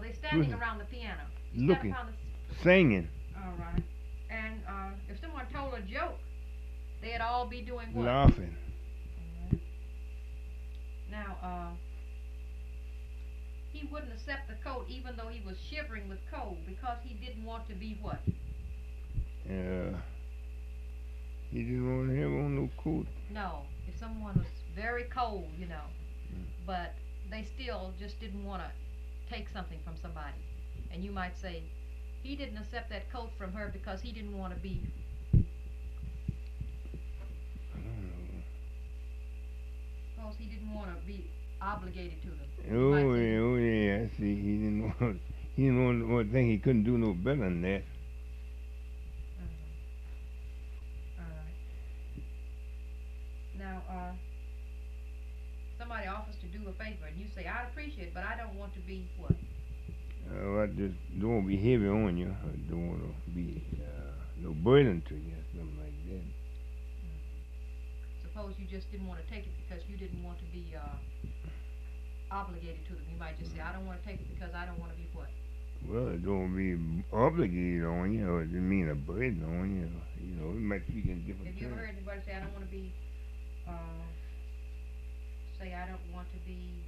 they standing Listen, around the piano. You stand looking, upon the. singing, All right. And if someone told a joke, they'd all be doing what? laughing. All right. Now, he wouldn't accept the coat even though he was shivering with cold because he didn't want to be what? Uh, he didn't want to have on no coat. No, if someone was very cold, but they still just didn't want to take something from somebody. And you might say, he didn't accept that coat from her because he didn't want to be, I don't because he didn't want to be obligated to them. know. You might Oh say, yeah, oh yeah. I see. He didn't want to think he couldn't do no better than that. all right. Now, somebody offers to do a favor and you say, I'd appreciate it, but I don't want to be what? I just don't want to be heavy on you. I don't want to be no burden to you, something like that. Suppose you just didn't want to take it because you didn't want to be obligated to them. You might just say, I don't want to take it because I don't want to be what? Well, I don't want to be obligated on you, or it didn't mean a burden on you. You know, it might speak in different Have you ever terms. heard anybody say, I don't want to be, uh, say, I don't want to be,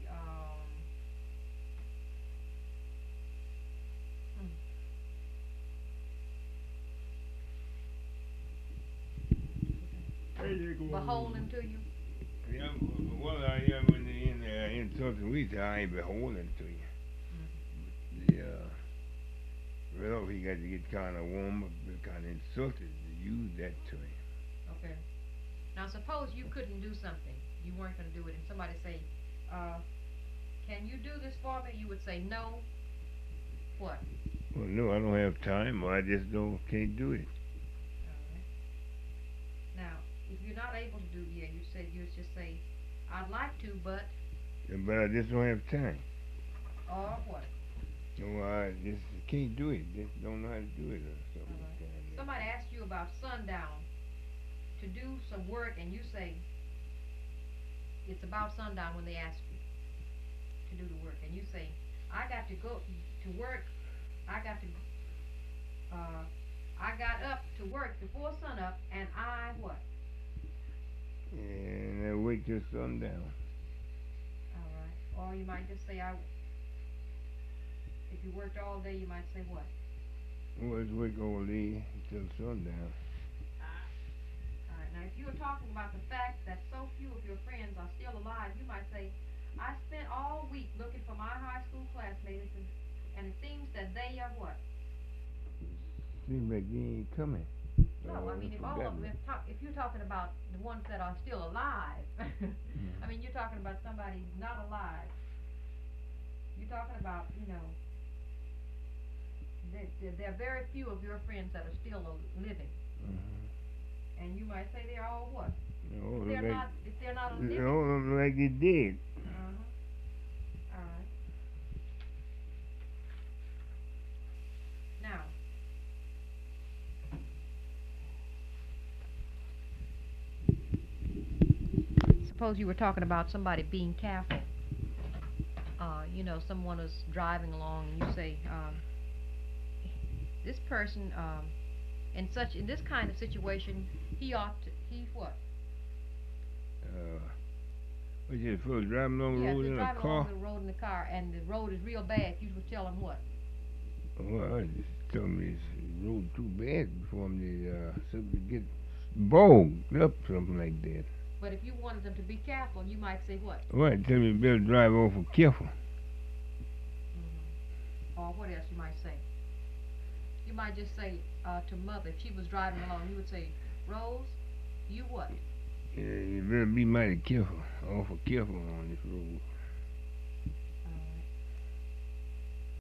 hmm, Hey, there go beholden to you? Yeah, well, I am in something we say I ain't beholden to you. Mm-hmm. Well, he got to get kind of warm, kind of insulted to use that to him. Okay. Now, suppose you couldn't do something. You weren't going to do it, and somebody say, uh, can you do this for me? You would say, no. What? Well, no, I don't have time, or I just don't can't do it. All right. Now, if you're not able to do, yeah, you would just say, I'd like to, but, But I just don't have time. or what? No, I just can't do it. Just don't know how to do it or something All like right. that. Somebody asks you about sundown to do some work, and you say, it's about sundown when they ask you to do the work, and you say, I got to go to work, I got to, I got up to work before sunup, and I what? And I wait till sundown. All right. Or you might just say, if you worked all day, you might say what? Well, it's wait all day till sundown. All right. Now, if you were talking about the fact that so few of your friends are still alive, you might say, I spent all week looking for my high school classmates, and it seems that they are what? Seems like they ain't coming. No, I mean, if all of them, if you're talking about the ones that are still alive, I mean, you're talking about somebody not alive. You're talking about, there are very few of your friends that are still living, and you might say they're all what? No, If they're not living. no, like they did. All right. Now, suppose you were talking about somebody being careful. Someone is driving along, and you say, this person, in this kind of situation, he what? Uh, What's your fellow driving along the Yes, road they're in a driving car? along the road in the car, and the road is real bad. You would tell them what? Well, I just tell them this road too bad for them to get bogged up, something like that. But if you wanted them to be careful, you might say what? Well, I tell them you better drive awful careful. Or what else you might say? You might just say to mother, if she was driving along, you would say, Rose, you what? Yeah, you better be mighty careful, awful careful on this road.